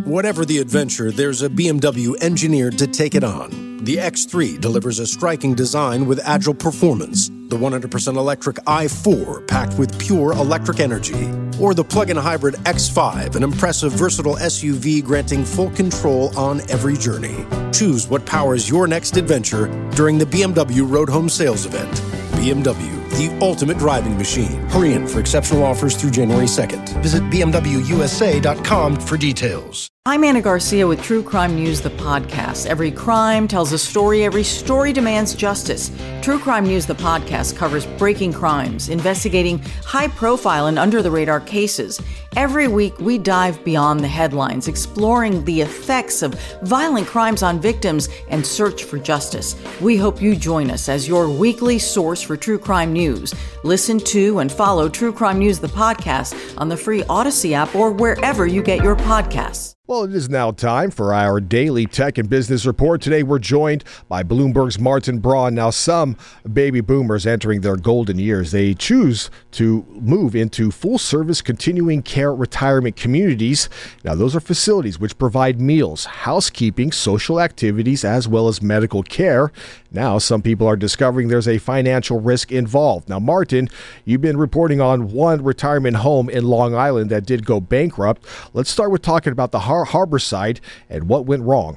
Whatever the adventure, there's a BMW engineered to take it on. The X3 delivers a striking design with agile performance. The 100% electric i4 packed with pure electric energy. Or the plug-in hybrid X5, an impressive, versatile SUV granting full control on every journey. Choose what powers your next adventure during the BMW Road Home Sales Event. BMW, the ultimate driving machine. Hurry in for exceptional offers through January 2nd. Visit bmwusa.com for details. I'm Anna Garcia with True Crime News, the podcast. Every crime tells a story. Every story demands justice. True Crime News, the podcast, covers breaking crimes, investigating high-profile and under-the-radar cases. Every week, we dive beyond the headlines, exploring the effects of violent crimes on victims and search for justice. We hope you join us as your weekly source for true crime news. Listen to and follow True Crime News, the podcast, on the free Odyssey app or wherever you get your podcasts. Well, it is now time for our daily tech and business report. Today, we're joined by Bloomberg's Martin Braun. Now, some baby boomers entering their golden years, they choose to move into full-service continuing care retirement communities. Now, those are facilities which provide meals, housekeeping, social activities, as well as medical care. Now, some people are discovering there's a financial risk involved. Now, Martin, you've been reporting on one retirement home in Long Island that did go bankrupt. Let's start with talking about the Harborside and what went wrong.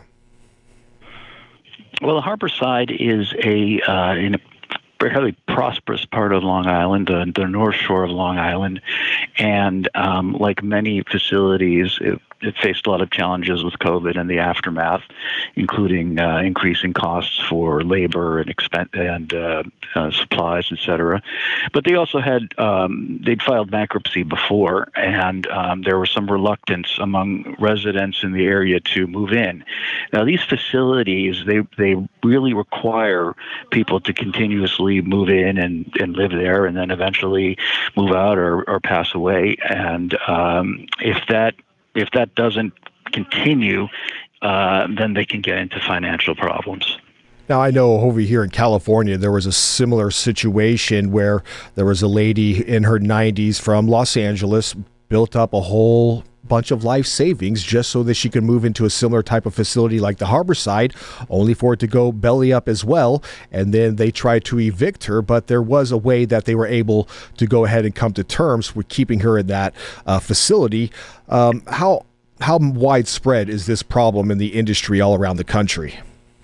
Well, the Harborside is in a fairly prosperous part of Long Island, the North Shore of Long Island, and like many facilities, it faced a lot of challenges with COVID and the aftermath, including increasing costs for labor and supplies, et cetera. But they also had they'd filed bankruptcy before, and there was some reluctance among residents in the area to move in. Now, these facilities, they really require people to continuously move in and live there, and then eventually move out or pass away. And if that doesn't continue, then they can get into financial problems. Now, I know over here in California, there was a similar situation where there was a lady in her 90s from Los Angeles, built up a whole bunch of life savings just so that she could move into a similar type of facility like the Harborside, only for it to go belly up as well. And then they tried to evict her, but there was a way that they were able to go ahead and come to terms with keeping her in that facility. How widespread is this problem in the industry all around the country?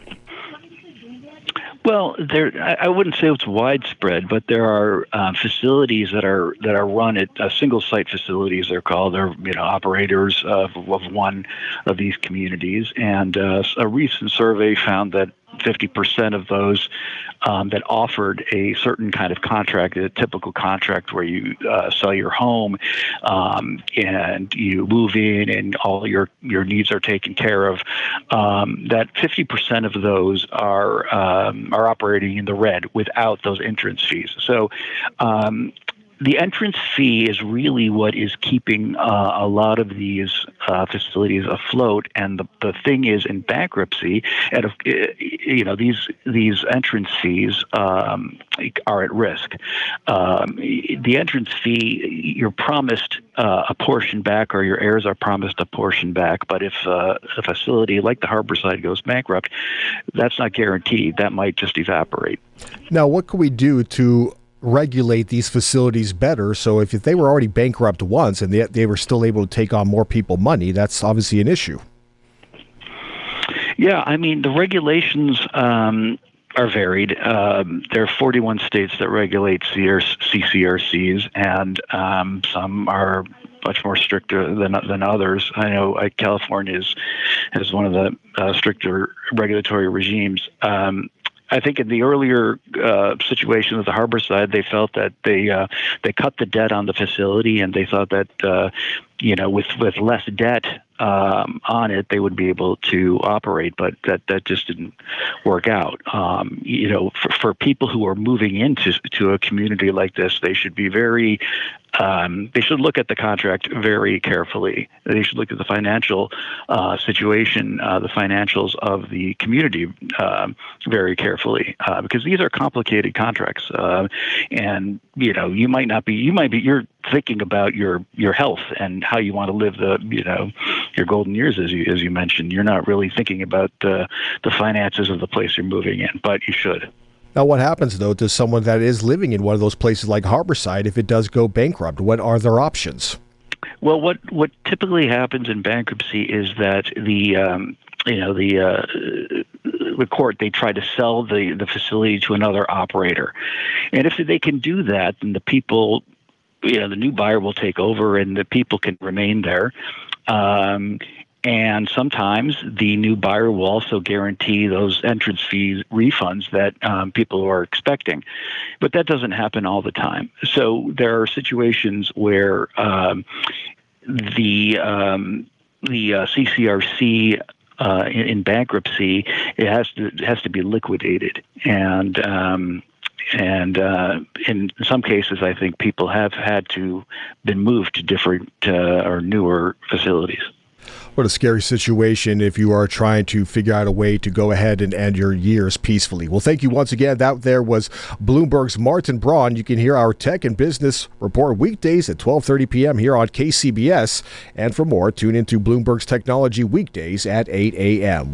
Well, I wouldn't say it's widespread, but there are facilities that are run at single site facilities. They're called. They're operators of one of these communities, and a recent survey found that 50% of those that offered a certain kind of contract, a typical contract where you sell your home and you move in and all your needs are taken care of, that 50% of those are operating in the red without those entrance fees. So the entrance fee is really what is keeping a lot of these facilities afloat. And the thing is, in bankruptcy, these entrance fees are at risk. The entrance fee, you're promised a portion back, or your heirs are promised a portion back. But if a facility like the Harborside goes bankrupt, that's not guaranteed. That might just evaporate. Now, what can we do to regulate these facilities better? So if they were already bankrupt once and they were still able to take on more people money, that's obviously an issue. Yeah, I mean, the regulations are varied. There are 41 states that regulate CCRCs, and some are much more stricter than others. I know California has one of the stricter regulatory regimes. I think in the earlier situation with the Harborside, they felt that they cut the debt on the facility, and they thought that with less debt on it, they would be able to operate, but that just didn't work out. For people who are moving into a community like this, they should be they should look at the contract very carefully. They should look at the financial situation, the financials of the community very carefully, because these are complicated contracts. And you might be thinking about your health and how you want to live your golden years, as you mentioned. You're not really thinking about the finances of the place you're moving in, but you should. Now, what happens, though, to someone that is living in one of those places like Harborside if it does go bankrupt? What are their options? Well, what typically happens in bankruptcy is that the court, they try to sell the facility to another operator, and if they can do that, then the people, the new buyer will take over, and the people can remain there. And sometimes the new buyer will also guarantee those entrance fee refunds that people are expecting. But that doesn't happen all the time. So there are situations where the CCRC in bankruptcy, it has to be liquidated. And in some cases, I think people have had to been moved to different or newer facilities. What a scary situation if you are trying to figure out a way to go ahead and end your years peacefully. Well, thank you once again. That there was Bloomberg's Martin Braun. You can hear our Tech and Business Report weekdays at 12:30 p.m. here on KCBS. And for more, tune into Bloomberg's Technology weekdays at 8 a.m.